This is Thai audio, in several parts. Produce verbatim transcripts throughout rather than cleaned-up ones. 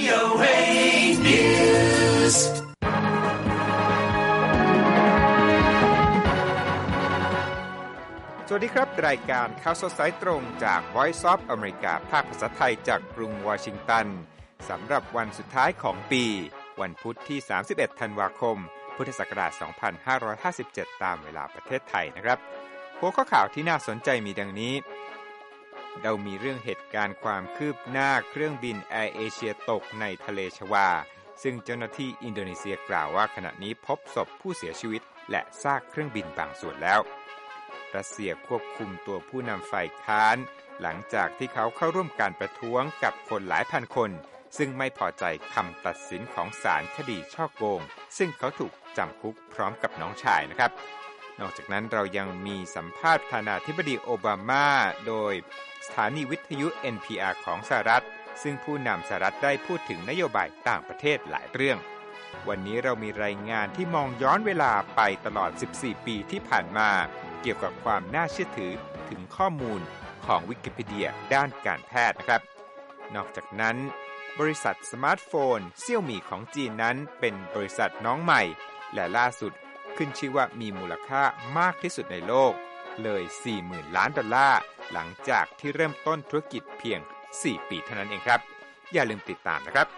โอ เอ News สวัสดีครับรายการข่าวสดสายตรงจาก Voice of America ภาคภาษาไทยจากกรุงวอชิงตันสำหรับวันสุดท้ายของปีวันพุธที่สามสิบเอ็ดธันวาคมพุทธศักราชสองพันห้าร้อยห้าสิบเจ็ดตามเวลาประเทศไทยนะครับหัวข้อข่าวที่น่าสนใจมีดังนี้เรามีเรื่องเหตุการณ์ความคืบหน้าเครื่องบินแอร์เอเชียตกในทะเลชวาซึ่งเจ้าหน้าที่อินโดนีเซียกล่าวว่าขณะนี้พบศพผู้เสียชีวิตและซากเครื่องบินบางส่วนแล้วรัสเซียควบคุมตัวผู้นำฝ่ายค้านหลังจากที่เขาเข้าร่วมการประท้วงกับคนหลายพันคนซึ่งไม่พอใจคำตัดสินของศาลคดีฉ้อโกงซึ่งเขาถูกจำคุกพร้อมกับน้องชายนะครับนอกจากนั้นเรายังมีสัมภาษณ์ประธานาธิบดีโอบามาโดยสถานีวิทยุ เอ็น พี อาร์ ของสหรัฐซึ่งผู้นำสหรัฐได้พูดถึงนโยบายต่างประเทศหลายเรื่องวันนี้เรามีรายงานที่มองย้อนเวลาไปตลอดสิบสี่ปีที่ผ่านมาเกี่ยวกับความน่าเชื่อถือถึงข้อมูลของวิกิพีเดียด้านการแพทย์นะครับนอกจากนั้นบริษัทสมาร์ทโฟนเซี่ยวมี่ของจีนนั้นเป็นบริษัทน้องใหม่และล่าสุดขึ้นชื่อว่ามีมูลค่ามากที่สุดในโลกเลย สี่หมื่น ล้านดอลลาร์หลังจากที่เริ่มต้นธุรกิจเพียงสี่ปีเท่านั้นเองครับอย่าลืมติดตามนะครับ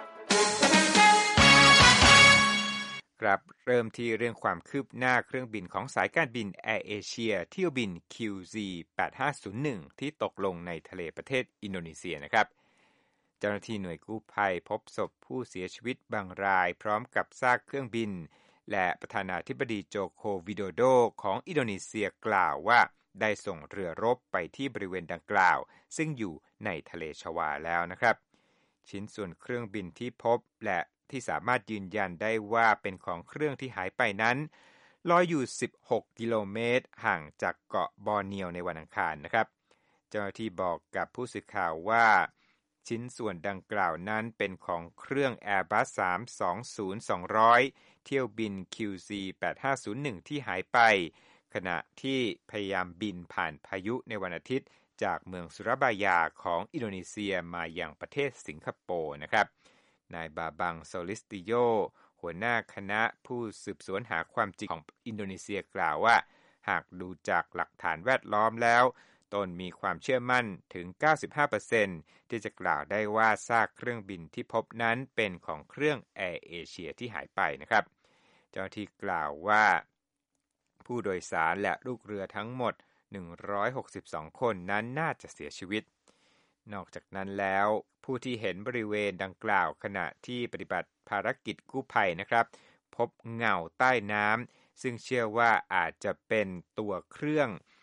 ครับเริ่มที่เรื่องความคืบหน้าเครื่องบินของสายการบินแอร์เอเชียเที่ยวบิน คิว ซี แปดห้าศูนย์หนึ่ง ที่ตกลงในทะเลประเทศอินโดนีเซียนะครับเจ้าหน้าที่หน่วยกู้ภัยพบศพผู้เสียชีวิตบางรายพร้อมกับซากเครื่องบินและประธานาธิบดีโจโควิโดโดของอินโดนีเซียกล่าวว่าได้ส่งเรือรบไปที่บริเวณดังกล่าวซึ่งอยู่ในทะเลชวาแล้วนะครับชิ้นส่วนเครื่องบินที่พบและที่สามารถยืนยันได้ว่าเป็นของเครื่องที่หายไปนั้นลอยอยู่สิบหกกิโลเมตรห่างจากเกาะบอร์เนียวในวันอังคารนะครับเจ้าหน้าที่บอกกับผู้สื่อข่าวว่าชิ้นส่วนดังกล่าวนั้นเป็นของเครื่อง Airbus สามสองศูนย์ สองร้อยเที่ยวบิน คิว ซี แปดห้าศูนย์หนึ่ง ที่หายไปขณะที่พยายามบินผ่านพายุในวันอาทิตย์จากเมืองสุราบายาของอินโดนีเซียมายังประเทศสิงคโปร์นะครับนายบาบังโซลิสติโยหัวหน้าคณะผู้สืบสวนหาความจริงของอินโดนีเซียกล่าวว่าหากดูจากหลักฐานแวดล้อมแล้วตนมีความเชื่อมั่นถึง เก้าสิบห้าเปอร์เซ็นต์ ที่จะกล่าวได้ว่าซากเครื่องบินที่พบนั้นเป็นของเครื่องแอร์เอเชียที่หายไปนะครับเจ้าหน้าที่กล่าวว่าผู้โดยสารและลูกเรือทั้งหมดหนึ่งร้อยหกสิบสองคนนั้นน่าจะเสียชีวิตนอกจากนั้นแล้วผู้ที่เห็นบริเวณดังกล่าวขณะที่ปฏิบัติภารกิจกู้ภัยนะครับพบเงาใต้น้ำซึ่งเชื่อว่าอาจจะเป็นตัวเครื่อง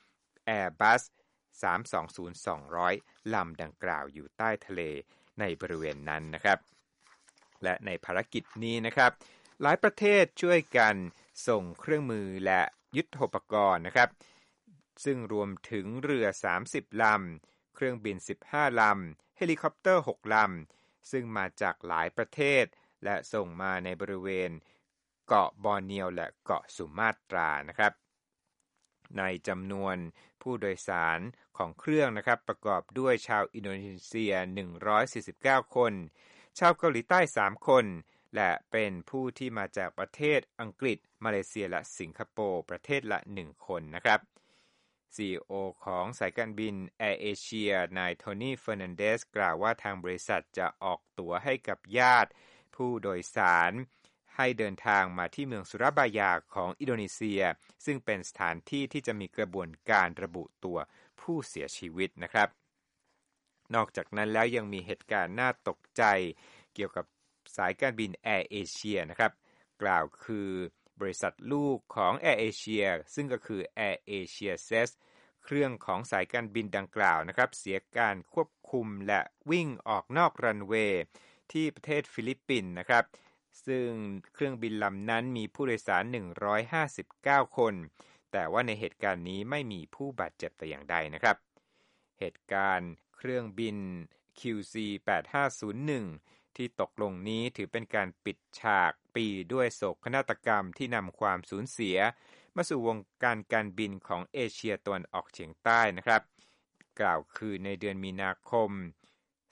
Airbus สามสองศูนย์ สองร้อยลำดังกล่าวอยู่ใต้ทะเลในบริเวณนั้นนะครับและในภารกิจนี้นะครับหลายประเทศช่วยกันส่งเครื่องมือและยุทโธปกรณ์นะครับซึ่งรวมถึงเรือสามสิบลำเครื่องบินสิบห้าลำเฮลิคอปเตอร์หกลำซึ่งมาจากหลายประเทศและส่งมาในบริเวณเกาะบอร์เนียวและเกาะสุมาตรานะครับในจำนวนผู้โดยสารของเครื่องนะครับประกอบด้วยชาวอินโดนีเซียหนึ่งร้อยสี่สิบเก้าคนชาวเกาหลีใต้สามคนและเป็นผู้ที่มาจากประเทศอังกฤษมาเลเซียและสิงคโปร์ประเทศละหนึ่งคนนะครับ ซี อี โอ ของสายการบินแอร์เอเชียนายโทนี่เฟอร์นันเดสกล่าวว่าทางบริษัทจะออกตั๋วให้กับญาติผู้โดยสารให้เดินทางมาที่เมืองสุราบายาของอินโดนีเซียซึ่งเป็นสถานที่ที่จะมีกระบวนการระบุตัวผู้เสียชีวิตนะครับนอกจากนั้นแล้วยังมีเหตุการณ์น่าตกใจเกี่ยวกับสายการบินแอร์เอเชียนะครับกล่าวคือบริษัทลูกของแอร์เอเชียซึ่งก็คือ Air Asia เซ อี เอส เครื่องของสายการบินดังกล่าวนะครับเสียการควบคุมและวิ่งออกนอกรันเวย์ที่ประเทศฟิลิปปินส์นะครับซึ่งเครื่องบินลำนั้นมีผู้โดยสารหนึ่งร้อยห้าสิบเก้าคนแต่ว่าในเหตุการณ์นี้ไม่มีผู้บาดเจ็บแต่อย่างใดนะครับเหตุการณ์เครื่องบิน คิว ซี แปดห้าศูนย์หนึ่ง ที่ตกลงนี้ถือเป็นการปิดฉากปีด้วยโศกนาฏกรรมที่นำความสูญเสียมาสู่วงการการบินของเอเชียตะวันออกเฉียงใต้นะครับกล่าวคือในเดือนมีนาคม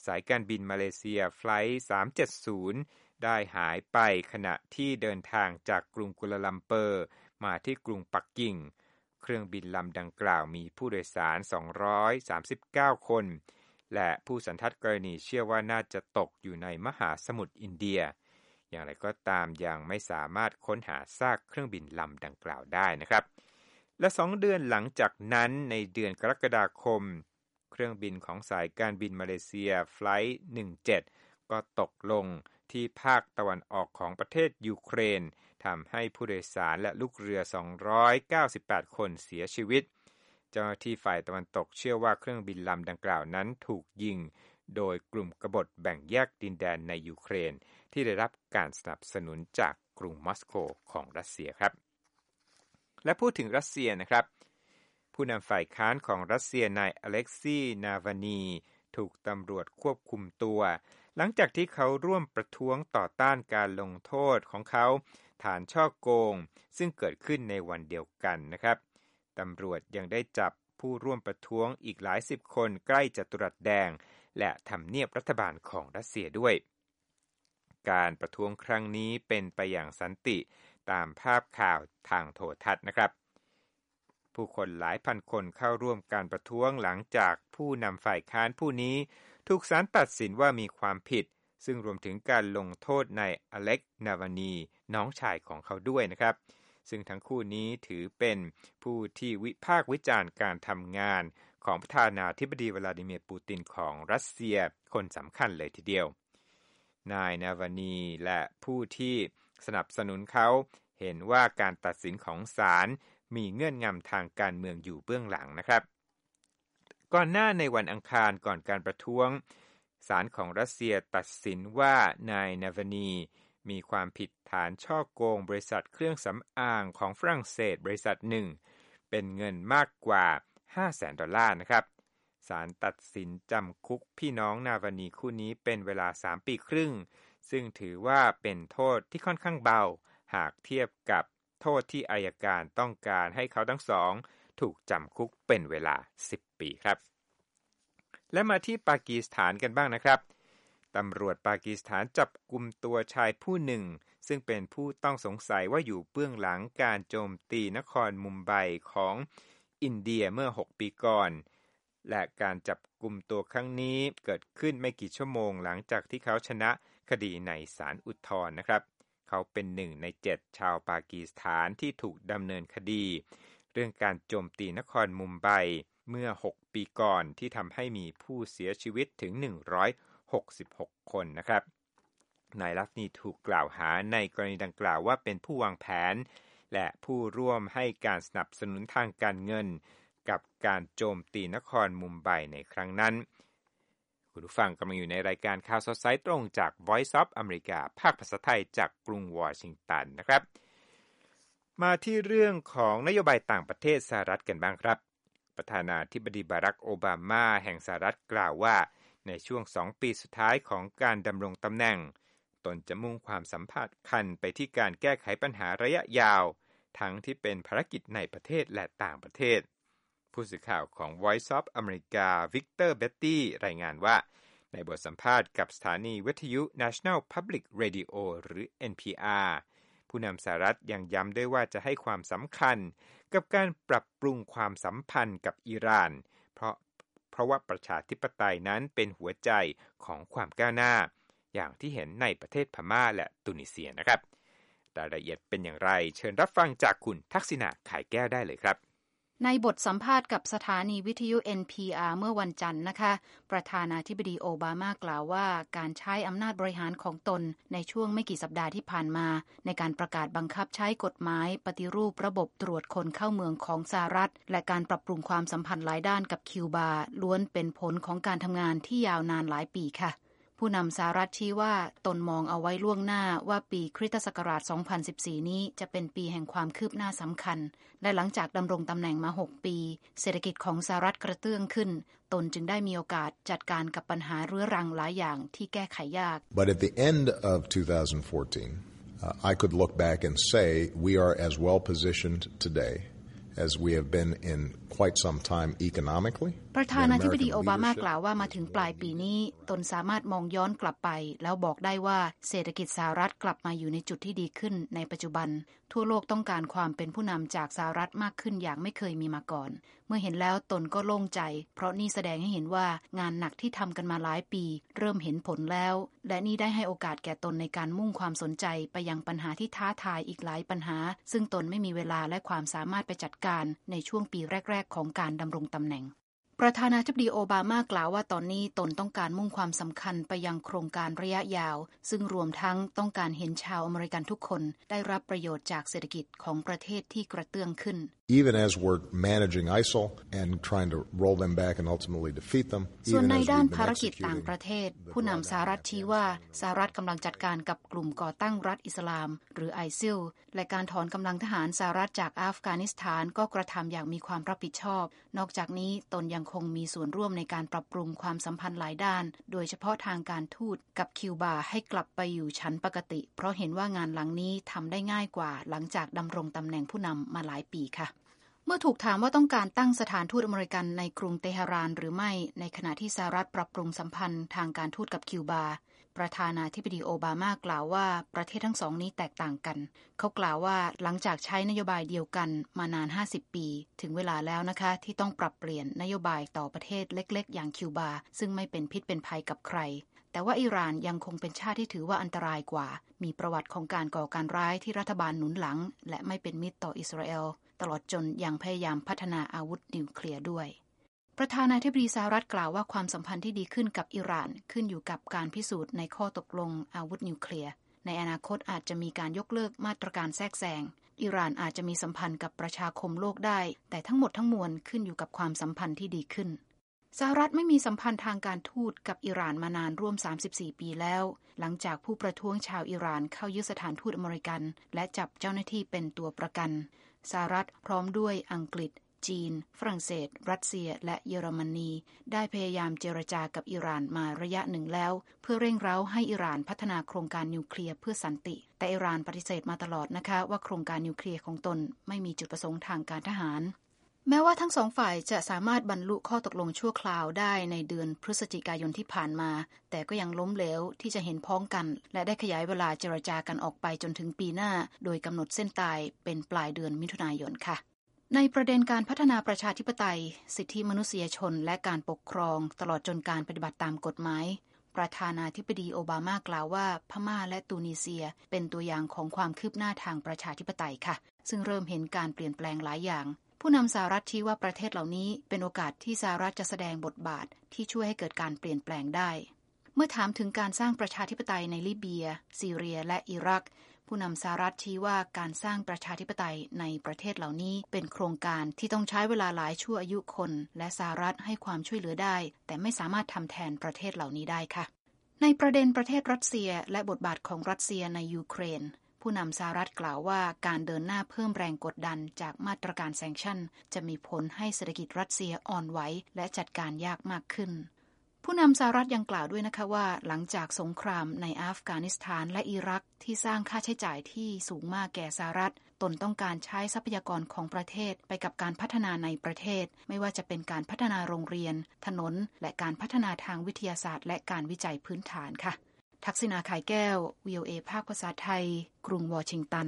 สายการบินมาเลเซียไฟลท์สามเจ็ดศูนย์ได้หายไปขณะที่เดินทางจากกรุงกัวลาลัมเปอร์มาที่กรุงปักกิ่งเครื่องบินลำดังกล่าวมีผู้โดยสารสองร้อยสามสิบเก้าคนและผู้สันทัดกรณีเชื่อว่าน่าจะตกอยู่ในมหาสมุทรอินเดียอย่างไรก็ตามยังไม่สามารถค้นหาซากเครื่องบินลำดังกล่าวได้นะครับและสองเดือนหลังจากนั้นในเดือนกรกฎาคมเครื่องบินของสายการบินมาเลเซียไฟลท์หนึ่งเจ็ดก็ตกลงที่ภาคตะวันออกของประเทศยูเครนทำให้ผู้โดยสารและลูกเรือสองร้อยเก้าสิบแปดคนเสียชีวิตเจ้าหน้าที่ฝ่ายตะวันตกเชื่อว่าเครื่องบินลำดังกล่าวนั้นถูกยิงโดยกลุ่มกบฏแบ่งแยกดินแดนในยูเครนที่ได้รับการสนับสนุนจากกรุงมอสโกของรัสเซียครับและพูดถึงรัสเซียนะครับผู้นำฝ่ายค้านของรัสเซียนายอเล็กซีนาวานีถูกตำรวจควบคุมตัวหลังจากที่เขาร่วมประท้วงต่อต้านการลงโทษของเขาฐานฉ้อโกงซึ่งเกิดขึ้นในวันเดียวกันนะครับตำรวจยังได้จับผู้ร่วมประท้วงอีกหลายสิบคนใกล้จัตุรัสแดงและทำเนียบรัฐบาลของรัสเซียด้วยการประท้วงครั้งนี้เป็นไปอย่างสันติตามภาพข่าวทางโทรทัศน์นะครับผู้คนหลายพันคนเข้าร่วมการประท้วงหลังจากผู้นำฝ่ายค้านผู้นี้ถูกศาลตัดสินว่ามีความผิดซึ่งรวมถึงการลงโทษนายอเล็กนาวานีน้องชายของเขาด้วยนะครับซึ่งทั้งคู่นี้ถือเป็นผู้ที่วิพากษ์วิจารณ์การทำงานของประธานาธิบดีวลาดิเมียร์ปูตินของรัสเซียคนสำคัญเลยทีเดียวนายนาวานีและผู้ที่สนับสนุนเขาเห็นว่าการตัดสินของศาลมีเงื่อนงำทางการเมืองอยู่เบื้องหลังนะครับก่อนหน้าในวันอังคารก่อนการประท้วงศาลของรัสเซียตัดสินว่านายนาวานีมีความผิดฐานฉ้อโกงบริษัทเครื่องสำอางของฝรั่งเศสบริษัทหนึ่งเป็นเงินมากกว่า ห้าแสน ดอลลาร์นะครับศาลตัดสินจำคุกพี่น้องนาวานีคู่นี้เป็นเวลาสามปีครึ่งซึ่งถือว่าเป็นโทษที่ค่อนข้างเบาหากเทียบกับโทษที่อัยการต้องการให้เขาทั้งสองถูกจำคุกเป็นเวลาสิบปีครับและมาที่ปากีสถานกันบ้างนะครับตำรวจปากีสถานจับกุมตัวชายผู้หนึ่งซึ่งเป็นผู้ต้องสงสัยว่าอยู่เบื้องหลังการโจมตีนครมุมไบของอินเดียเมื่อหกปีก่อนและการจับกุมตัวครั้งนี้เกิดขึ้นไม่กี่ชั่วโมงหลังจากที่เขาชนะคดีในศาลอุทธรณ์นะครับเขาเป็นหนึ่งในเจ็ดชาวปากีสถานที่ถูกดำเนินคดีเรื่องการโจมตีนครมุมไบเมื่อหกปีก่อนที่ทำให้มีผู้เสียชีวิตถึงหนึ่งร้อยหกสิบหกคนนะครับนายลัฟนีถูกกล่าวหาในกรณีดังกล่าวว่าเป็นผู้วางแผนและผู้ร่วมให้การสนับสนุนทางการเงินกับการโจมตีนครมุมไบในครั้งนั้นคุณผู้ฟังกำลังอยู่ในรายการข่าวสดสายตรงจาก Voice of America ภาคภาษาไทยจากกรุงวอชิงตันนะครับมาที่เรื่องของนโยบายต่างประเทศสหรัฐกันบ้างครับประธานาธิบดีบารักโอบามาแห่งสหรัฐกล่าวว่าในช่วงสองปีสุดท้ายของการดำรงตำแหน่งตนจะมุ่งความสัมพันธ์ไปที่การแก้ไขปัญหาระยะยาวทั้งที่เป็นภารกิจในประเทศและต่างประเทศผู้สื่อข่าวของ Voice of America วิกเตอร์เบตตี้รายงานว่าในบทสัมภาษณ์กับสถานีวิทยุ National Public Radio หรือ เอ็น พี อาร์ ผู้นำสหรัฐยังย้ำด้วยว่าจะให้ความสำคัญกับการปรับปรุงความสัมพันธ์กับอิหร่านเพราะเพราะว่าประชาธิปไตยนั้นเป็นหัวใจของความก้าวหน้าอย่างที่เห็นในประเทศพม่าและตุนิเซียนะครับรายละเอียดเป็นอย่างไรเชิญรับฟังจากคุณทักษิณาขายแก้วได้เลยครับในบทสัมภาษณ์กับสถานีวิทยุ เอ็น พี อาร์ เมื่อวันจันทร์นะคะประธานาธิบดีโอบามากล่าวว่าการใช้อำนาจบริหารของตนในช่วงไม่กี่สัปดาห์ที่ผ่านมาในการประกาศบังคับใช้กฎหมายปฏิรูประบบตรวจคนเข้าเมืองของสหรัฐและการปรับปรุงความสัมพันธ์หลายด้านกับคิวบาล้วนเป็นผลของการทำงานที่ยาวนานหลายปีค่ะผู้นำสหรัฐชี้ว่าตนมองเอาไว้ล่วงหน้าว่าปีคริสตศักราชสองพันสิบสี่นี้จะเป็นปีแห่งความคืบหน้าสำคัญและหลังจากดำรงตำแหน่งมาหกปีเศรษฐกิจของสหรัฐกระเตื้องขึ้นตนจึงได้มีโอกาสจัดการกับปัญหาเรื้อรังหลายอย่างที่แก้ไขยาก But at the end of twenty fourteen, uh, I could look back and say we are as well positioned today as we have been in quite some time economically ประธานาธิบดีโอบามากล่าวว่ามาถึงปลายปีนี้ตนสามารถมองย้อนกลับไปแล้วบอกได้ว่าเศรษฐกิจสหรัฐกลับมาอยู่ในจุดที่ดีขึ้นในปัจจุบันทั่วโลกต้องการความเป็นผู้นำจากสหรัฐมากขึ้นอย่างไม่เคยมีมาก่อนเมื่อเห็นแล้วตนก็โล่งใจเพราะนี่แสดงให้เห็นว่างานหนักที่ทำกันมาหลายปีเริ่มเห็นผลแล้วและนี่ได้ให้โอกาสแก่ตนในการมุ่งความสนใจไปยังปัญหาที่ท้าทายอีกหลายปัญหาซึ่งตนไม่มีเวลาและความสามารถไปจัดการในช่วงปีแรกๆของการดำรงตำแหน่งประธานาธิบดีโอบามากล่าวว่าตอนนี้ตนต้องการมุ่งความสำคัญไปยังโครงการระยะยาวซึ่งรวมทั้งต้องการเห็นชาวอเมริกันทุกคนได้รับประโยชน์จากเศรษฐกิจของประเทศที่กระเตื้องขึ้น Even as we're managing ไอ เอส ไอ แอล and trying to roll them back and ultimately defeat them ส่วนในด้านภารกิจต่างประเทศผู้นำสหรัฐชี้ว่าสหรัฐกำลังจัดการกับกลุ่มก่อตั้งรัฐอิสลามหรือไอซิลและการถอนกำลังทหารสหรัฐจากอัฟกานิสถานก็กระทำอย่างมีความรับผิดชอบนอกจากนี้ตนยังคงมีส่วนร่วมในการปรับปรุงความสัมพันธ์หลายด้านโดยเฉพาะทางการทูตกับคิวบาให้กลับไปอยู่ชั้นปกติเพราะเห็นว่างานหลังนี้ทำได้ง่ายกว่าหลังจากดำรงตำแหน่งผู้นำมาหลายปีค่ะเมื่อถูกถามว่าต้องการตั้งสถานทูตอเมริกันในกรุงเตหะรานหรือไม่ในขณะที่สหรัฐปรับปรุงสัมพันธ์ทางการทูตกับคิวบาประธานาธิบดีโอบามากล่าวว่าประเทศทั้งสองนี้แตกต่างกันเขากล่าวว่าหลังจากใช้นโยบายเดียวกันมานานห้าสิบปีถึงเวลาแล้วนะคะที่ต้องปรับเปลี่ยนนโยบายต่อประเทศเล็กๆอย่างคิวบาซึ่งไม่เป็นพิษเป็นภัยกับใครแต่ว่าอิหร่านยังคงเป็นชาติที่ถือว่าอันตรายกว่ามีประวัติของการก่อการร้ายที่รัฐบาลหนุนหลังและไม่เป็นมิตรต่ออิสราเอลตลอดจนยังพยายามพัฒนาอาวุธนิวเคลียร์ด้วยประธานาธิบดีสหรัฐกล่าวว่าความสัมพันธ์ที่ดีขึ้นกับอิหร่านขึ้นอยู่กับการพิสูจน์ในข้อตกลงอาวุธนิวเคลียร์ในอนาคตอาจจะมีการยกเลิกมาตรการแทรกแซงอิหร่านอาจจะมีสัมพันธ์กับประชาคมโลกได้แต่ทั้งหมดทั้งมวลขึ้นอยู่กับความสัมพันธ์ที่ดีขึ้นสหรัฐไม่มีสัมพันธ์ทางการทูตกับอิหร่านมานานร่วมสามสิบสี่ปีแล้วหลังจากผู้ประท้วงชาวอิหร่านเข้ายึดสถานทูตอเมริกันและจับเจ้าหน้าที่เป็นตัวประกันสหรัฐพร้อมด้วยอังกฤษจีนฝรั่งเศสรัสเซียและเยอรมนีได้พยายามเจรจากับอิหร่านมาระยะหนึ่งแล้วเพื่อเร่งเร้าให้อิหร่านพัฒนาโครงการนิวเคลียร์เพื่อสันติแต่อิหร่านปฏิเสธมาตลอดนะคะว่าโครงการนิวเคลียร์ของตนไม่มีจุดประสงค์ทางการทหารแม้ว่าทั้งสองฝ่ายจะสามารถบรรลุข้อตกลงชั่วคราวได้ในเดือนพฤศจิกายนที่ผ่านมาแต่ก็ยังล้มเหลวที่จะเห็นพ้องกันและได้ขยายเวลาเจรจากันออกไปจนถึงปีหน้าโดยกำหนดเส้นตายเป็นปลายเดือนมิถุนายนค่ะในประเด็นการพัฒนาประชาธิปไตยสิทธิมนุษยชนและการปกครองตลอดจนการปฏิบัติตามกฎหมายประธานาธิบดีโอบามากล่าวว่าพม่าและตูนิเซียเป็นตัวอย่างของความคืบหน้าทางประชาธิปไตยค่ะซึ่งเริ่มเห็นการเปลี่ยนแปลงหลายอย่างผู้นำสหรัฐชี้ว่าประเทศเหล่านี้เป็นโอกาสที่สหรัฐจะแสดงบทบาทที่ช่วยให้เกิดการเปลี่ยนแปลงได้เมื่อถามถึงการสร้างประชาธิปไตยในลิเบียซีเรียและอิรักผู้นำสหรัฐชี้ว่าการสร้างประชาธิปไตยในประเทศเหล่านี้เป็นโครงการที่ต้องใช้เวลาหลายชั่วอายุคนและสหรัฐให้ความช่วยเหลือได้แต่ไม่สามารถทำแทนประเทศเหล่านี้ได้ค่ะในประเด็นประเทศรัสเซียและบทบาทของรัสเซียในยูเครนผู้นำสหรัฐกล่าวว่าการเดินหน้าเพิ่มแรงกดดันจากมาตรการแซงชั่นจะมีผลให้เศรษฐกิจรัสเซียอ่อนไหวและจัดการยากมากขึ้นผู้นำสหรัฐยังกล่าวด้วยนะคะว่าหลังจากสงครามในอัฟกานิสถานและอิรักที่สร้างค่าใช้จ่ายที่สูงมากแก่สหรัฐตนต้องการใช้ทรัพยากรของประเทศไปกับการพัฒนาในประเทศไม่ว่าจะเป็นการพัฒนาโรงเรียนถนนและการพัฒนาทางวิทยาศาสตร์และการวิจัยพื้นฐานค่ะทักษิณา ไข่แก้ว วี โอ เอ ภาคภาษาไทยกรุงวอชิงตัน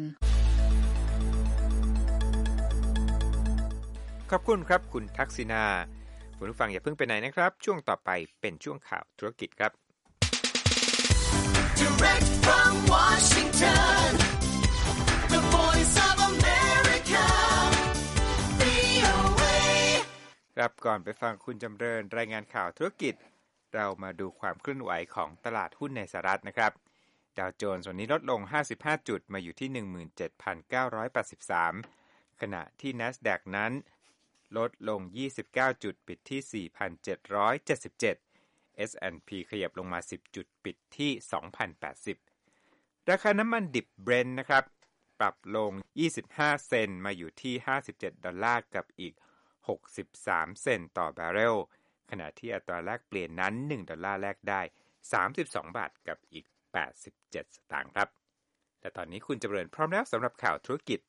ขอบคุณครับคุณทักษิณาคุณผู้ฟังอย่าเพิ่งไปไหนนะครับช่วงต่อไปเป็นช่วงข่าวธุรกิจครับ Direct from Washington, the voice of America, วี โอ เอครับก่อนไปฟังคุณจำเริญรายงานข่าวธุรกิจเรามาดูความเคลื่อนไหวของตลาดหุ้นในสหรัฐนะครับดาวโจนส์วันนี้ลดลงห้าสิบห้าจุดมาอยู่ที่ หนึ่งหมื่นเจ็ดพันเก้าร้อยแปดสิบสาม ขณะที่ NASDAQ นั้นลดลงยี่สิบเก้าจุดปิดที่ สี่พันเจ็ดร้อยเจ็ดสิบเจ็ด เอส แอนด์ พี ขยับลงมาสิบจุดปิดที่ สองพันแปดสิบ ราคาน้ำมันดิบ Brent นะครับปรับลงยี่สิบห้าเซนต์มาอยู่ที่ห้าสิบเจ็ดดอลลาร์กับอีกหกสิบสามเซนต์ต่อบาร์เรลขณะที่อัตราแลกเปลี่ยนนั้นหนึ่งดอลลาร์แลกได้สามสิบสองบาทกับอีกแปดสิบเจ็ดสตางค์ครับและตอนนี้คุณจำเริญพร้อมแล้วสำหรับข่าวธุรกิจ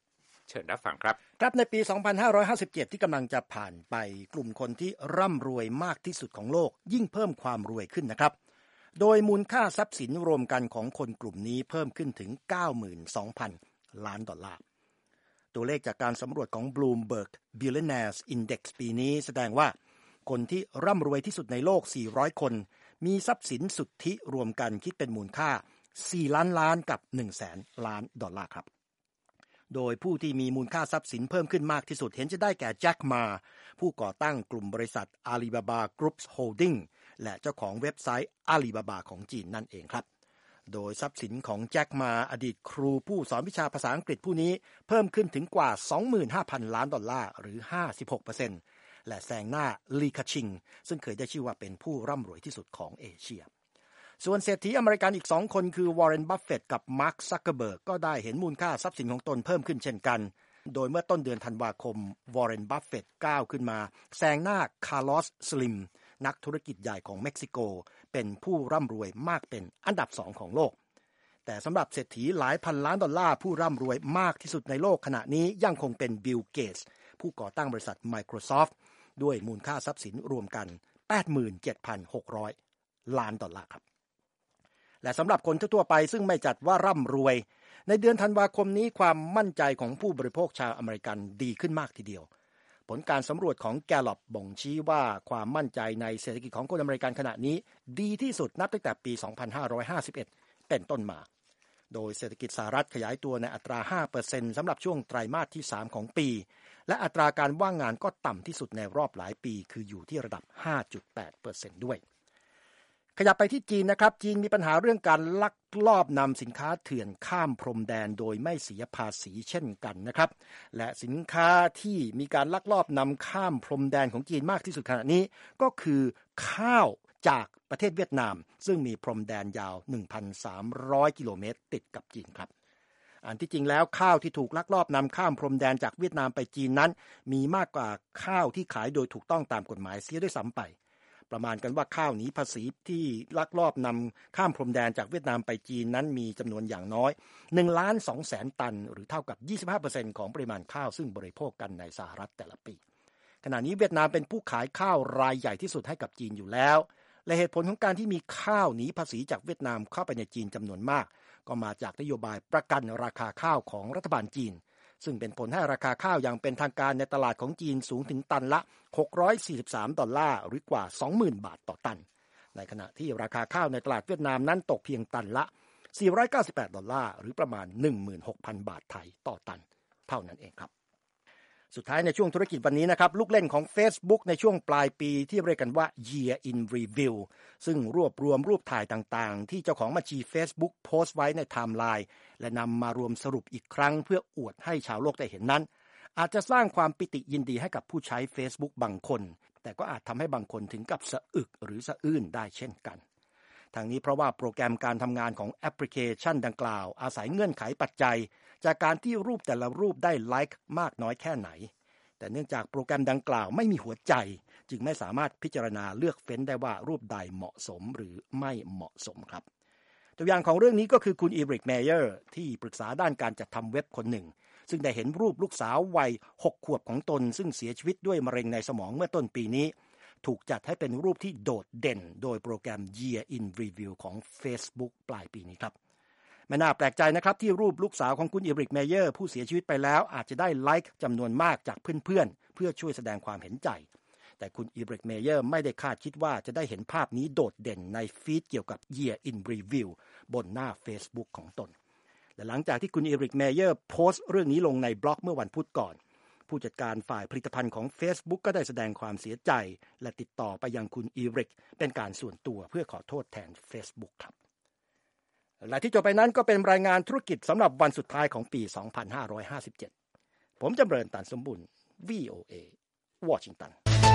เชิญรับฟังครับครับในปี สองพันห้าร้อยห้าสิบเจ็ด ที่กำลังจะผ่านไปกลุ่มคนที่ร่ำรวยมากที่สุดของโลกยิ่งเพิ่มความรวยขึ้นนะครับโดยมูลค่าทรัพย์สินรวมกันของคนกลุ่มนี้เพิ่มขึ้นถึง เก้าหมื่นสองพัน ล้านดอลลาร์ตัวเลขจากการสำรวจของ Bloomberg Billionaires Index ปีนี้แสดงว่าคนที่ร่ำรวยที่สุดในโลกสี่ร้อยคนมีทรัพย์สินสุทธิรวมกันคิดเป็นมูลค่าสี่ล้านล้านกับ หนึ่งแสน ล้านดอลลาร์ครับโดยผู้ที่มีมูลค่าทรัพย์สินเพิ่มขึ้นมากที่สุดเห็นจะได้แก่แจ็คมาผู้ก่อตั้งกลุ่มบริษัท Alibaba Group Holding และเจ้าของเว็บไซต์ Alibaba ของจีนนั่นเองครับโดยทรัพย์สินของแจ็คมาอดีตครูผู้สอนวิชาภาษาอังกฤษผู้นี้เพิ่มขึ้นถึงกว่า สองหมื่นห้าพัน ล้านดอลลาร์หรือ ห้าสิบหกเปอร์เซ็นต์ และแซงหน้าลีคาชิงซึ่งเคยได้ชื่อว่าเป็นผู้ร่ำรวยที่สุดของเอเชียส่วนเศรษฐีอเมริกันอีกสองคนคือวอร์เรน บัฟเฟตต์กับมาร์ค ซักเกอร์เบิร์กก็ได้เห็นมูลค่าทรัพย์สินของตนเพิ่มขึ้นเช่นกันโดยเมื่อต้นเดือนธันวาคมวอร์เรน บัฟเฟตต์ก้าวขึ้นมาแซงหน้าคาร์ลอส สลิมนักธุรกิจใหญ่ของเม็กซิโกเป็นผู้ร่ำรวยมากเป็นอันดับสองของโลกแต่สำหรับเศรษฐีหลายพันล้านดอลลาร์ผู้ร่ำรวยมากที่สุดในโลกขณะนี้ยังคงเป็นบิล เกตส์ผู้ก่อตั้งบริษัท Microsoft ด้วยมูลค่าทรัพย์สินรวมกัน แปดหมื่นเจ็ดพันหกร้อย ล้านดอลลาร์ครับและสำหรับคนทั่วไปซึ่งไม่จัดว่าร่ำรวยในเดือนธันวาคมนี้ความมั่นใจของผู้บริโภคชาวอเมริกันดีขึ้นมากทีเดียวผลการสำรวจของ Gallup บ่งชี้ว่าความมั่นใจในเศรษฐกิจของคนอเมริกันขณะนี้ดีที่สุดนับตั้งแต่ปี สองพันห้าร้อยห้าสิบเอ็ด เป็นต้นมาโดยเศรษฐกิจสหรัฐขยายตัวในอัตรา ห้าเปอร์เซ็นต์ สำหรับช่วงไตรมาสที่สามของปีและอัตราการว่างงานก็ต่ำที่สุดในรอบหลายปีคืออยู่ที่ระดับ ห้าจุดแปดเปอร์เซ็นต์ ด้วยขยับไปที่จีนนะครับจีนมีปัญหาเรื่องการลักลอบนำสินค้าเถื่อนข้ามพรมแดนโดยไม่เสียภาษีเช่นกันนะครับและสินค้าที่มีการลักลอบนำข้ามพรมแดนของจีนมากที่สุดขณะนี้ก็คือข้าวจากประเทศเวียดนามซึ่งมีพรมแดนยาว หนึ่งพันสามร้อย กิโลเมตรติดกับจีนครับอันที่จริงแล้วข้าวที่ถูกลักลอบนำข้ามพรมแดนจากเวียดนามไปจีนนั้นมีมากกว่าข้าวที่ขายโดยถูกต้องตามกฎหมายเสียด้วยซ้ำไปประมาณกันว่าข้าวหนีภาษีที่ลักลอบนำข้ามพรมแดนจากเวียดนามไปจีนนั้นมีจำนวนอย่างน้อย หนึ่งล้านสองแสน ตันหรือเท่ากับ ยี่สิบห้าเปอร์เซ็นต์ ของปริมาณข้าวซึ่งบริโภคกันในสหรัฐแต่ละปีขณะนี้เวียดนามเป็นผู้ขายข้าวรายใหญ่ที่สุดให้กับจีนอยู่แล้วและเหตุผลของการที่มีข้าวหนีภาษีจากเวียดนามเข้าไปในจีนจำนวนมากก็มาจากนโยบายประกันราคาข้าวของรัฐบาลจีนซึ่งเป็นผลให้ราคาข้าวอย่างเป็นทางการในตลาดของจีนสูงถึงตันละหกร้อยสี่สิบสามดอลลาร์หรือกว่า สองหมื่น บาทต่อตันในขณะที่ราคาข้าวในตลาดเวียดนามนั้นตกเพียงตันละสี่ร้อยเก้าสิบแปดดอลลาร์หรือประมาณ หนึ่งหมื่นหกพัน บาทไทยต่อตันเท่านั้นเองครับสุดท้ายในช่วงธุรกิจวันนี้นะครับลูกเล่นของ Facebook ในช่วงปลายปีที่เรียกกันว่า Year in Review ซึ่งรวบรวมรูปถ่ายต่างๆที่เจ้าของบัญชี Facebook โพสต์ไว้ในไทม์ไลน์และนำมารวมสรุปอีกครั้งเพื่ออวดให้ชาวโลกได้เห็นนั้นอาจจะสร้างความปิติยินดีให้กับผู้ใช้ Facebook บางคนแต่ก็อาจทำให้บางคนถึงกับสะอึกหรือสะอื้นได้เช่นกันทางนี้เพราะว่าโปรแกรมการทำงานของแอปพลิเคชันดังกล่าวอาศัยเงื่อนไขปัจจัยจากการที่รูปแต่ละรูปได้ไลค์มากน้อยแค่ไหนแต่เนื่องจากโปรแกรมดังกล่าวไม่มีหัวใจจึงไม่สามารถพิจารณาเลือกเฟ้นได้ว่ารูปใดเหมาะสมหรือไม่เหมาะสมครับตัวอย่างของเรื่องนี้ก็คือคุณอีริก เมเยอร์ที่ปรึกษาด้านการจัดทำเว็บคนหนึ่งซึ่งได้เห็นรูปลูกสาววัยหกขวบของตนซึ่งเสียชีวิตด้วยมะเร็งในสมองเมื่อต้นปีนี้ถูกจัดให้เป็นรูปที่โดดเด่นโดยโปรแกรม Year in Review ของ Facebook ปลายปีนี้ครับไม่น่าแปลกใจนะครับที่รูปลูกสาวของคุณอีริก เมเยอร์ผู้เสียชีวิตไปแล้วอาจจะได้ไลค์จำนวนมากจากเพื่อนๆเพื่อช่วยแสดงความเห็นใจแต่คุณอีริก เมเยอร์ไม่ได้คาดคิดว่าจะได้เห็นภาพนี้โดดเด่นในฟีดเกี่ยวกับ Year in Review บนหน้า Facebook ของตนและหลังจากที่คุณอีริก เมเยอร์โพสต์เรื่องนี้ลงในบล็อกเมื่อวันพุธก่อนผู้จัดการฝ่ายผลิตภัณฑ์ของ Facebook ก็ได้แสดงความเสียใจและติดต่อไปยังคุณอีริกเป็นการส่วนตัวเพื่อขอโทษแทน Facebook ครับและที่จบไปนั้นก็เป็นรายงานธุรกิจสำหรับวันสุดท้ายของปี สองพันห้าร้อยห้าสิบเจ็ด ผมจำเริญตันสมบุญ วี โอ เอ วอชิงตัน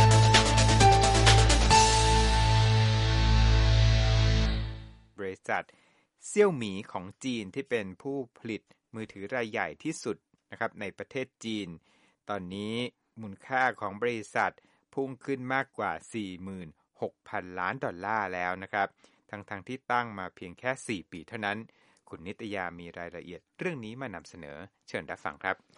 บริษัทเซี่ยวหมีของจีนที่เป็นผู้ผลิตมือถือรายใหญ่ที่สุดนะครับในประเทศจีนตอนนี้มูลค่าของบริษัทพุ่งขึ้นมากกว่า สี่หมื่นหกพัน ล้านดอลลาร์แล้วนะครับทั้งๆ ท, ที่ตั้งมาเพียงแค่สี่ปีเท่านั้นคุณนิตยามีรายละเอียดเรื่องนี้มานำเสนอเชิญรับฟังครับ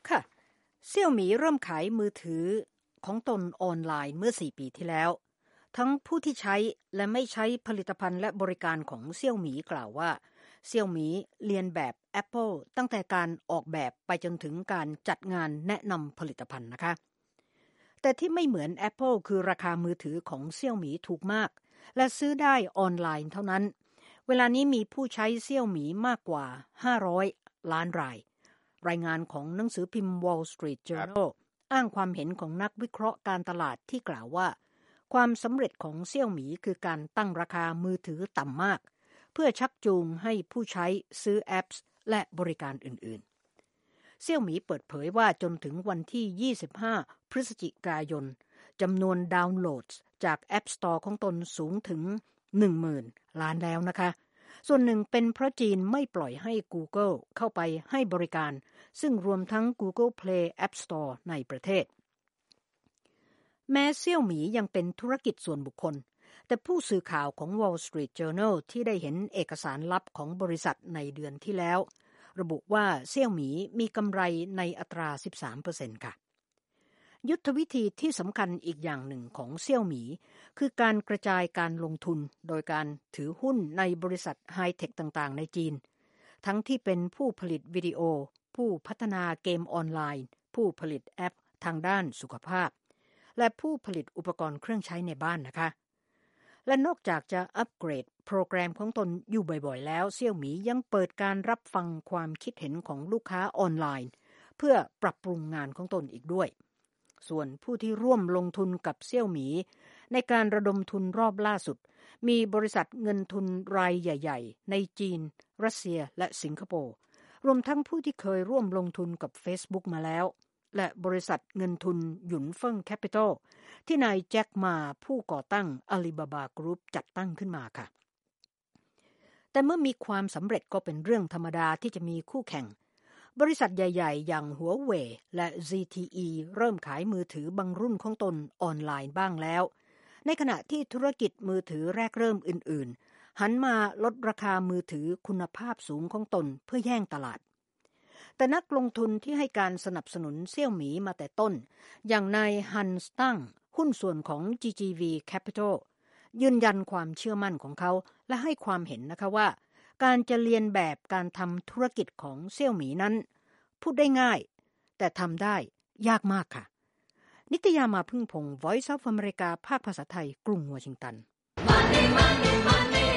ค่ะเซี่ยวหมี่เริ่มขายมือถือของตนออนไลน์เมื่อสี่ปีที่แล้วทั้งผู้ที่ใช้และไม่ใช้ผลิตภัณฑ์และบริการของเซี่ยวหมี่กล่าวว่าเซี่ยวหมี่เรียนแบบ Apple ตั้งแต่การออกแบบไปจนถึงการจัดงานแนะนำผลิตภัณฑ์นะคะแต่ที่ไม่เหมือน Apple คือราคามือถือของเซี่ยวหมี่ถูกมากและซื้อได้ออนไลน์เท่านั้นเวลานี้มีผู้ใช้เซี่ยวหมี่มากกว่าห้าร้อยล้านรายรายงานของหนังสือพิมพ์ Wall Street Journal อ้างความเห็นของนักวิเคราะห์การตลาดที่กล่าวว่าความสำเร็จของเซี่ยวหมี่คือการตั้งราคามือถือต่ำมากเพื่อชักจูงให้ผู้ใช้ซื้อแอปส์และบริการอื่นๆเซี่ยวหมี่เปิดเผยว่าจนถึงวันที่ยี่สิบห้าพฤศจิกายนจำนวนดาวน์โหลดจาก App Store ของตนสูงถึง หนึ่งหมื่น ล้านแล้วนะคะส่วนหนึ่งเป็นเพราะจีนไม่ปล่อยให้ Google เข้าไปให้บริการซึ่งรวมทั้ง Google Play App Store ในประเทศแม้เซี่ยวหมี่ยังเป็นธุรกิจส่วนบุคคลแต่ผู้สื่อข่าวของ Wall Street Journal ที่ได้เห็นเอกสารลับของบริษัทในเดือนที่แล้วระบุว่าเซี่ยวหมี่มีกำไรในอัตรา สิบสามเปอร์เซ็นต์ ค่ะยุทธวิธีที่สำคัญอีกอย่างหนึ่งของเซี่ยวหมี่คือการกระจายการลงทุนโดยการถือหุ้นในบริษัทไฮเทคต่างๆในจีนทั้งที่เป็นผู้ผลิตวิดีโอผู้พัฒนาเกมออนไลน์ผู้ผลิตแอปทางด้านสุขภาพและผู้ผลิตอุปกรณ์เครื่องใช้ในบ้านนะคะและนอกจากจะอัปเกรดโปรแกรมของตนอยู่บ่อยๆแล้วเซี่ยวหมี่ยังเปิดการรับฟังความคิดเห็นของลูกค้าออนไลน์เพื่อปรับปรุงงานของตนอีกด้วยส่วนผู้ที่ร่วมลงทุนกับเซี่ยวหมี่ในการระดมทุนรอบล่าสุดมีบริษัทเงินทุนรายใหญ่ๆในจีนรัสเซียและสิงคโปร์รวมทั้งผู้ที่เคยร่วมลงทุนกับ Facebook มาแล้วและบริษัทเงินทุนหยุนเฟิงแคปิตอลที่นายแจ็คมาผู้ก่อตั้งอาลีบาบากรุ๊ปจัดตั้งขึ้นมาค่ะแต่เมื่อมีความสำเร็จก็เป็นเรื่องธรรมดาที่จะมีคู่แข่งบริษัทใหญ่ๆอย่างหัวเว่ยและ ซี ที อี เริ่มขายมือถือบางรุ่นของตนออนไลน์บ้างแล้วในขณะที่ธุรกิจมือถือแรกเริ่มอื่นๆหันมาลดราคามือถือคุณภาพสูงของตนเพื่อแย่งตลาดแต่นักลงทุนที่ให้การสนับสนุนเซี่ยวหมี่มาแต่ต้นอย่างนายฮันสตั้งหุ้นส่วนของ จี จี วี Capital ยืนยันความเชื่อมั่นของเขาและให้ความเห็นนะคะว่าการจะเรียนแบบการทำธุรกิจของเซี่ยวหมี่นั้นพูดได้ง่ายแต่ทำได้ยากมากค่ะนิตยามาพึ่งพงศ์ Voice of America ภาคภาษาไทยกรุงวอชิงตัน Money, money, money,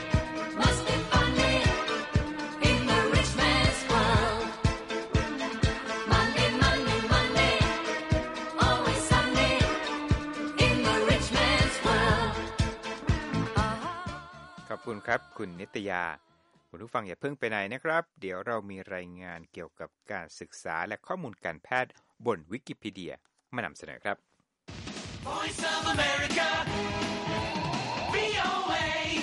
must be funny in the rich man's world. Money, money, money, always sunny in the rich man's world. ขอบคุณครับคุณนิตยาคุณผู้ฟังอย่าเพิ่งไปไหนนะครับเดี๋ยวเรามีรายงานเกี่ยวกับการศึกษาและข้อมูลการแพทย์บนวิกิพีเดียมานำเสนอครับ Voice of America, วี โอ เอ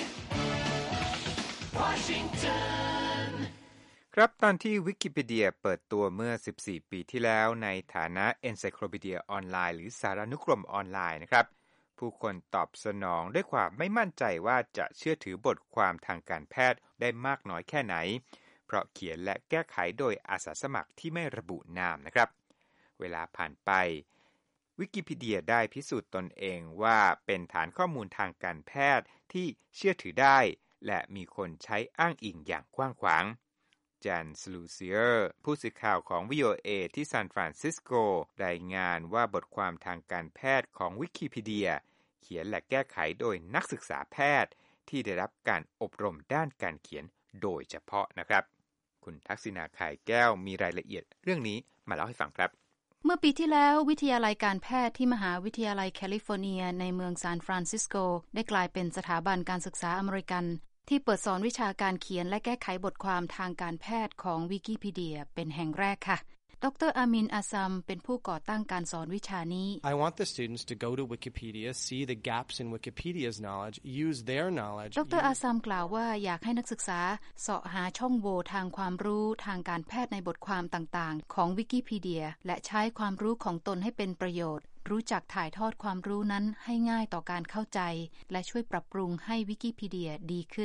Washington. ครับตอนที่วิกิพีเดียเปิดตัวเมื่อสิบสี่ปีที่แล้วในฐานะ Encyclopedia ออนไลน์หรือสารานุกรมออนไลน์นะครับผู้คนตอบสนองด้วยความไม่มั่นใจว่าจะเชื่อถือบทความทางการแพทย์ได้มากน้อยแค่ไหนเพราะเขียนและแก้ไขโดยอาสาสมัครที่ไม่ระบุนามนะครับเวลาผ่านไปวิกิพีเดียได้พิสูจน์ตนเองว่าเป็นฐานข้อมูลทางการแพทย์ที่เชื่อถือได้และมีคนใช้อ้างอิงอย่างกว้างขวางแจนสลูเซียร์ผู้สื่อข่าวของ วี โอ เอ ที่ซานฟรานซิสโกรายงานว่าบทความทางการแพทย์ของวิกิพีเดียเขียนและแก้ไขโดยนักศึกษาแพทย์ที่ได้รับการอบรมด้านการเขียนโดยเฉพาะนะครับคุณทักษิณาข่ายแก้วมีรายละเอียดเรื่องนี้มาเล่าให้ฟังครับเมื่อปีที่แล้ววิทยาลัยการแพทย์ที่มหาวิทยาลัยแคลิฟอร์เนียในเมืองซานฟรานซิสโกได้กลายเป็นสถาบันการศึกษาอเมริกันที่เปิดสอนวิชาการเขียนและแก้ไขบทความทางการแพทย์ของวิกิพีเดียเป็นแห่งแรกค่ะดรอามินอาซัมเป็นผู้ก่อตั้งการสอนวิชานี้ I want the students to go to Wikipedia, see the gaps in Wikipedia's knowledge, use their knowledge. ดรอาซัมกล่าวว่าอยากให้นักศึกษาเสาะหาช่องโหว่ทางความรู้ทางการแพทย์ในบทความต่างๆของวิกิพีเดียและใช้ความรู้ของตนให้เป็นประโยชน์รู้จักถ่ายทอดความรู้นั้นให้ง่ายต่อการเข้าใจและช่วยปรับปรุงให้วิกิพีเดียดีขึ้น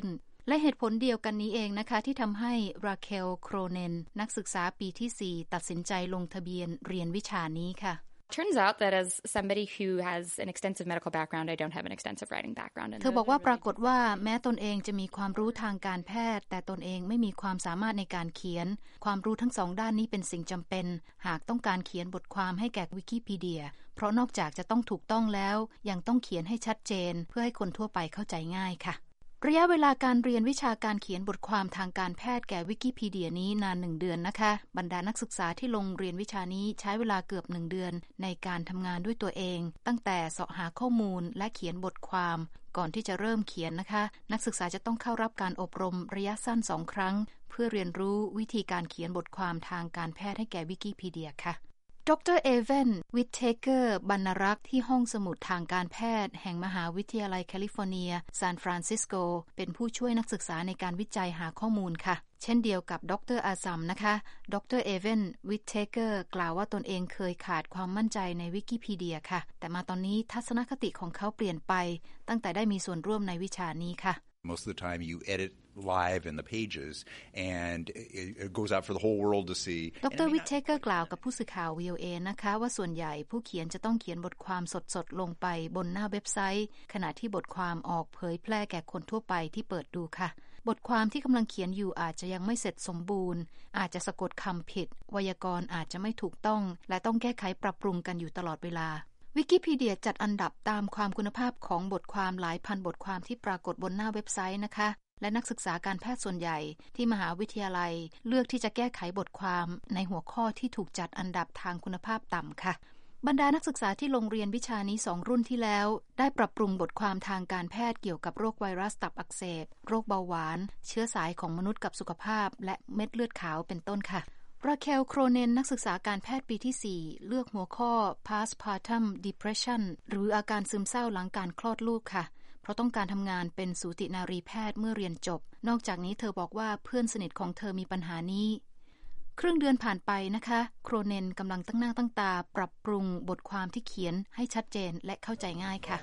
และเหตุผลเดียวกันนี้เองนะคะที่ทำให้ราเคลโครเนนนักศึกษาปีที่สี่ตัดสินใจลงทะเบียนเรียนวิชานี้ค่ะ Turns out that as somebody who has an extensive medical background, I don't have an extensive writing background. เธอบอกว่าปรากฏว่าแม้ตนเองจะมีความรู้ทางการแพทย์แต่ตนเองไม่มีความสามารถในการเขียนความรู้ทั้งสองด้านนี้เป็นสิ่งจำเป็นหากต้องการเขียนบทความให้แก่วิกิพีเดียเพราะนอกจากจะต้องถูกต้องแล้วยังต้องเขียนให้ชัดเจนเพื่อให้คนทั่วไปเข้าใจง่ายค่ะระยะเวลาการเรียนวิชาการเขียนบทความทางการแพทย์แก่วิกิพีเดียนี้นานหนึ่งเดือนนะคะบรรดานักศึกษาที่ลงเรียนวิชานี้ใช้เวลาเกือบหนึ่งเดือนในการทำงานด้วยตัวเองตั้งแต่เสาะหาข้อมูลและเขียนบทความก่อนที่จะเริ่มเขียนนะคะนักศึกษาจะต้องเข้ารับการอบรมระยะสั้นสองครั้งเพื่อเรียนรู้วิธีการเขียนบทความทางการแพทย์ให้แก่วิกิพีเดียค่ะดรเอเวนวิทเทเกอร์บรรณารักษ์ที่ห้องสมุดทางการแพทย์แห่งมหาวิทยาลัยแคลิฟอร์เนียซานฟรานซิสโกเป็นผู้ช่วยนักศึกษาในการวิจัยหาข้อมูลค่ะเช่นเดียวกับดรอาซัมนะคะดรเอเวนวิทเทเกอร์กล่าวว่าตนเองเคยขาดความมั่นใจในวิกิพีเดียค่ะแต่มาตอนนี้ทัศนคติของเขาเปลี่ยนไปตั้งแต่ได้มีส่วนร่วมในวิชานี้ค่ะ Most of the time you edit live in the pages and it goes out for the whole world to see ดรวิทเทเกอร์กล่าวกับผู้สื่อข่าว วี โอ เอ นะคะว่าส่วนใหญ่ผู้เขียนจะต้องเขียนบทความสดๆลงไปบนหน้าเว็บไซต์ขณะที่บทความออกเผยแพร่แก่คนทั่วไปที่เปิดดูค่ะบทความที่กำลังเขียนอยู่อาจจะยังไม่เสร็จสมบูรณ์อาจจะสะกดคำผิดไวยากรณ์อาจจะไม่ถูกต้องและต้องแก้ไขปรับปรุงกันอยู่ตลอดเวลาวิกิพีเดียจัดอันดับตามความคุณภาพของบทความหลายพันบทความที่ปรากฏบนหน้าเว็บไซต์นะคะและนักศึกษาการแพทย์ส่วนใหญ่ที่มหาวิทยาลัยเลือกที่จะแก้ไขบทความในหัวข้อที่ถูกจัดอันดับทางคุณภาพต่ำค่ะบรรดานักศึกษาที่ลงเรียนวิชานี้สองรุ่นที่แล้วได้ปรับปรุงบทความทางการแพทย์เกี่ยวกับโรคไวรัสตับอักเสบโรคเบาหวานเชื้อสายของมนุษย์กับสุขภาพและเม็ดเลือดขาวเป็นต้นค่ะราเคลโครเนนนักศึกษาการแพทย์ปีที่สี่เลือกหัวข้อ postpartum depression หรืออาการซึมเศร้าหลังการคลอดลูกค่ะเพราะต้องการทำงานเป็นสูตินารีแพทย์เมื่อเรียนจบนอกจากนี้เธอบอกว่าเพื่อนสนิทของเธอมีปัญหานี้ครึ่งเดือนผ่านไปนะคะโครเนนกำลังตั้งหน้าตั้งตาปรับปรุงบทความที่เขียนให้ชัดเจนและเข้าใจง่ายค่ะ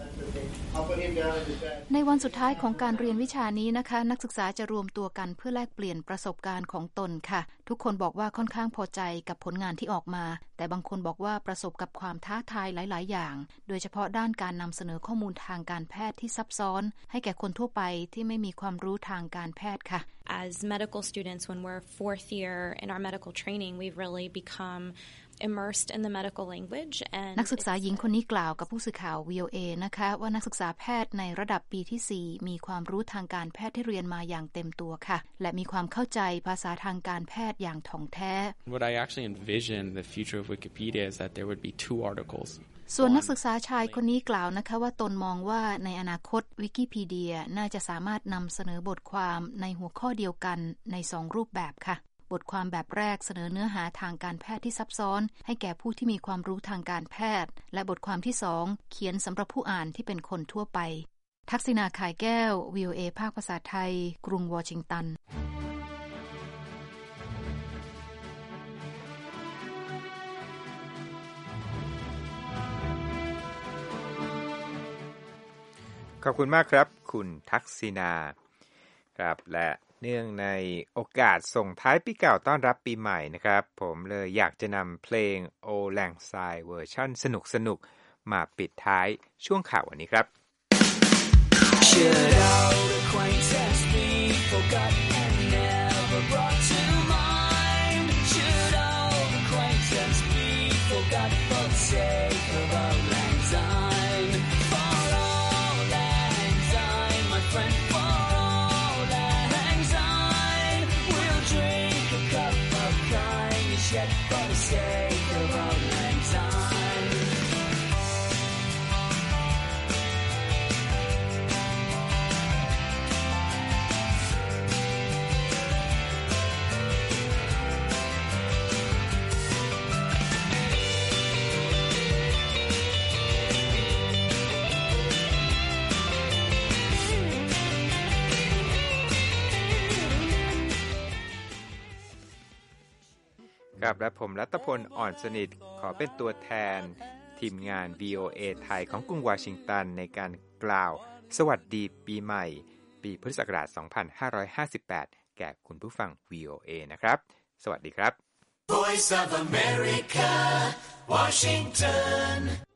ในวันสุดท้ายของการเรียนวิชานี้นะคะนักศึกษาจะรวมตัวกันเพื่อแลกเปลี่ยนประสบการณ์ของตนค่ะทุกคนบอกว่าค่อนข้างพอใจกับผลงานที่ออกมาแต่บางคนบอกว่าประสบกับความท้าทายหลายๆอย่างโดยเฉพาะด้านการนำเสนอข้อมูลทางการแพทย์ที่ซับซ้อนให้แก่คนทั่วไปที่ไม่มีความรู้ทางการแพทย์ค่ะ As medical students, when we're fourth year in our medical training, we've really become immersed in the medical language. And นักศึกษาหญิงคนนี้กล่าวกับผู้สื่อข่าว วี โอ เอ นะคะว่านักศึกษาแพทย์ในระดับปีที่สี่มีความรู้ทางการแพทย์ที่เรียนมาอย่างเต็มตัวค่ะและมีความเข้าใจภาษาทางการแพทย์อย่างถ่องแท้ What I actually envision the future of Wikipedia is that there would be two articles. ส่วนนักศึกษาชายคนนี้กล่าวนะคะว่าตนมองว่าในอนาคตวิกิพีเดียน่าจะสามารถนำเสนอบทความในหัวข้อเดียวกันในสองรูปแบบค่ะบทความแบบแรกเสนอเนื้อหาทางการแพทย์ที่ซับซ้อนให้แก่ผู้ที่มีความรู้ทางการแพทย์และบทความที่สองเขียนสำหรับผู้อ่านที่เป็นคนทั่วไปทักษิณาข่ายแก้ว วี โอ เอ ภาคภาษาไทยกรุงวอชิงตันขอบคุณมากครับคุณทักษิณาครับและเนื่องในโอกาสส่งท้ายปีเก่าต้อนรับปีใหม่นะครับผมเลยอยากจะนำเพลง Auld Lang Syne เวอร์ชั่นสนุกๆมาปิดท้ายช่วงข่าววันนี้ครับ Should old acquaintance be forgot and never brought to mind? Should old acquaintance be forgot for the sake of Auld Lang Syne? For Auld Lang Syne, my friend, for Auld Lang Syne, we'll drink a cup of kindness yet for the sake of Auld Lang Syne. ครับและผมรัตพลอ่อนสนิทขอเป็นตัวแทนทีมงาน วี โอ เอ ไทยของกรุงวอชิงตันในการกล่าวสวัสดีปีใหม่ปีพุทธศักราช สองพันห้าร้อยห้าสิบแปด แก่คุณผู้ฟัง วี โอ เอ นะครับสวัสดีครับ Voice of America, Washington